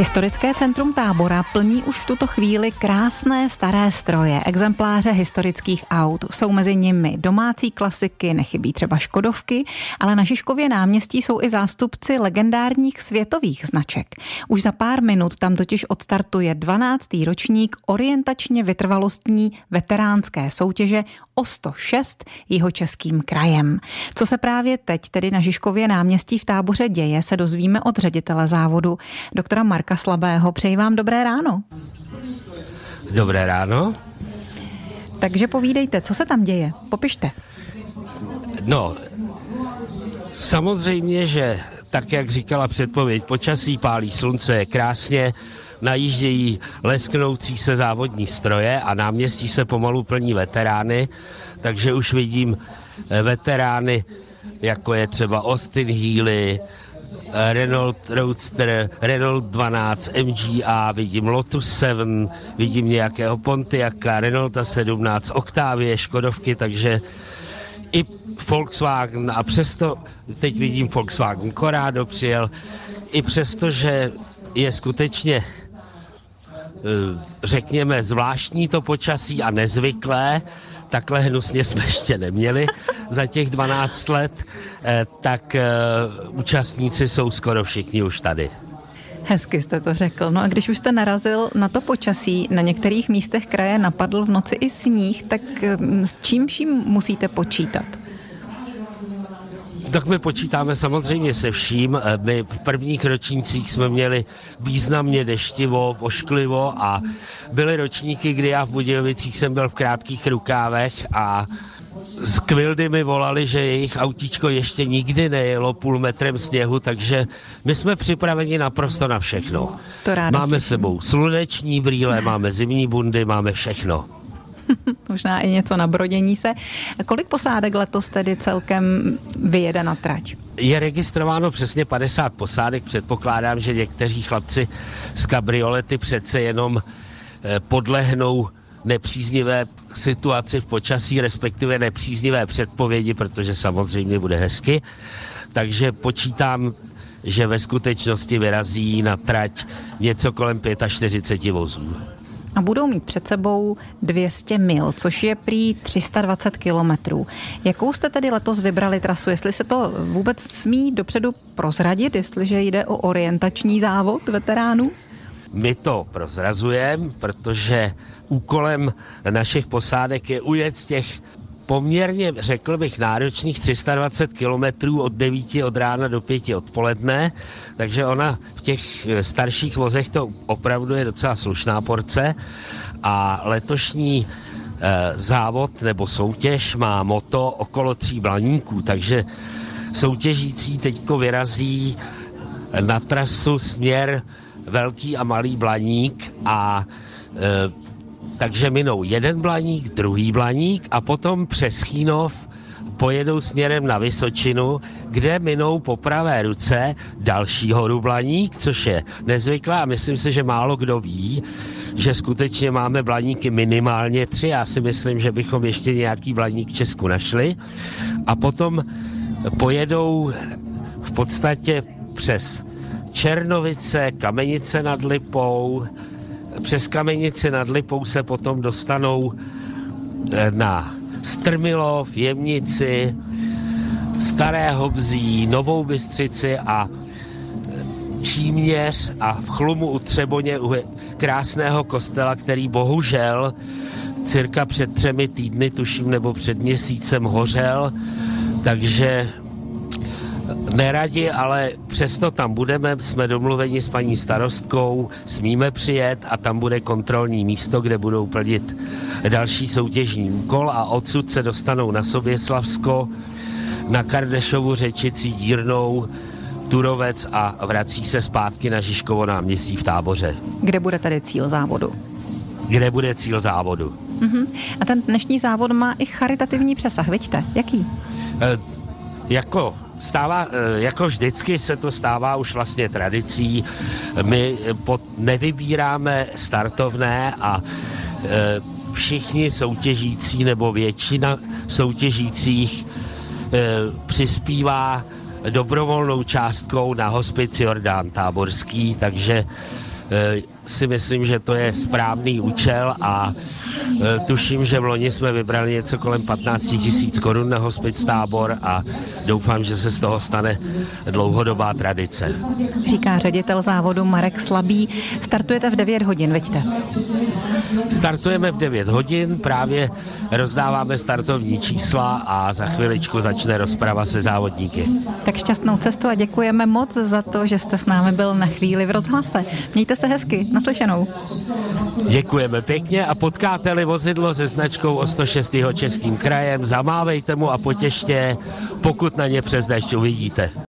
Historické centrum Tábora plní už v tuto chvíli krásné staré stroje, exempláře historických aut. Jsou mezi nimi domácí klasiky, nechybí třeba Škodovky, ale na Žižkově náměstí jsou i zástupci legendárních světových značek. Už za pár minut tam totiž odstartuje 12. ročník orientačně vytrvalostní veteránské soutěže o 106 Jihočeským krajem. Co se právě teď tedy na Žižkově náměstí v Táboře děje, se dozvíme od ředitele závodu, doktora Marka Slabého. Přeji vám dobré ráno. Dobré ráno. Takže povídejte, co se tam děje? Popište. No, samozřejmě, že tak, jak říkala předpověď, počasí pálí slunce, je krásně, najíždějí lesknoucí se závodní stroje a náměstí se pomalu plní veterány, takže už vidím veterány, jako je třeba Austin Healey, Renault Roadster, Renault 12, MGA, vidím Lotus 7, vidím nějakého Pontiaca, Renaulta 17, Octavie, Škodovky, takže i Volkswagen, a přesto teď vidím Volkswagen Corrado přijel, i přesto, že je skutečně, řekněme, zvláštní to počasí a nezvyklé, takhle hnusně jsme ještě neměli za těch 12 let, tak účastníci jsou skoro všichni už tady. Hezky jste to řekl. No a když už jste narazil na to počasí, na některých místech kraje napadl v noci i sníh, tak s čím vším musíte počítat? Tak my počítáme samozřejmě se vším. My v prvních ročnících jsme měli významně deštivo, ošklivo a byly ročníky, kdy já v Budějovicích jsem byl v krátkých rukávech a z Kvildy mi volali, že jejich autíčko ještě nikdy nejelo půl metrem sněhu, takže my jsme připraveni naprosto na všechno. Máme s sebou sluneční brýle, máme zimní bundy, máme všechno. Možná i něco na brodění se. Kolik posádek letos tedy celkem vyjede na trať? Je registrováno přesně 50 posádek. Předpokládám, že někteří chlapci z kabriolety přece jenom podlehnou nepříznivé situaci v počasí, respektive nepříznivé předpovědi, protože samozřejmě bude hezky. Takže počítám, že ve skutečnosti vyrazí na trať něco kolem 45 vozů. A budou mít před sebou 200 mil, což je prý 320 kilometrů. Jakou jste tedy letos vybrali trasu? Jestli se to vůbec smí dopředu prozradit, jestliže jde o orientační závod veteránů? My to prozrazujeme, protože úkolem našich posádek je ujet těch poměrně, řekl bych, náročných 320 kilometrů od 9 od rána do 5 odpoledne, takže ona v těch starších vozech to opravdu je docela slušná porce a letošní závod nebo soutěž má moto okolo 3 blaníků, takže soutěžící teďko vyrazí na trasu směr Velký a Malý Blaník a takže minou jeden Blaník, druhý Blaník a potom přes Chýnov pojedou směrem na Vysočinu, kde minou po pravé ruce další horu Blaník, což je nezvyklé a myslím si, že málo kdo ví, že skutečně máme Blaníky minimálně 3. Já si myslím, že bychom ještě nějaký Blaník v Česku našli. A potom pojedou v podstatě přes Černovice, Kamenice nad Lipou. Přes Kamenici nad Lipou se potom dostanou na Strmilov, Jemnici, Staré Hobzí, Novou Bystřici a Číměř a v Chlumu u Třeboně u krásného kostela, který bohužel cirka před 3 týdny, tuším, nebo před měsícem hořel, takže neradi, ale přesto tam budeme, jsme domluveni s paní starostkou, smíme přijet a tam bude kontrolní místo, kde budou plnit další soutěžní úkol a odsud se dostanou na Soběslavsko, na Kardešovu Řečici, Dírnou, Turovec a vrací se zpátky na Žižkovo náměstí v Táboře. Kde bude tedy cíl závodu? Kde bude cíl závodu. A ten dnešní závod má i charitativní přesah, vidíte? Jaký? Jako vždycky se to stává už vlastně tradicí. My nevybíráme startovné a všichni soutěžící nebo většina soutěžících přispívá dobrovolnou částkou na hospic Jordán Táborský, takže si myslím, že to je správný účel a tuším, že v loni jsme vybrali něco kolem 15 000 korun na hospic tábor a doufám, že se z toho stane dlouhodobá tradice. Říká ředitel závodu Marek Slabý. Startujete v 9 hodin, veďte? Startujeme v 9 hodin, právě rozdáváme startovní čísla a za chviličku začne rozprava se závodníky. Tak šťastnou cestu a děkujeme moc za to, že jste s námi byl na chvíli v rozhlase. Mějte se hezky, naslyšenou. Děkujeme pěkně a potkáte-li vozidlo se značkou o 106. Českým krajem, zamávejte mu a potěšte, pokud na ně přes déšť uvidíte.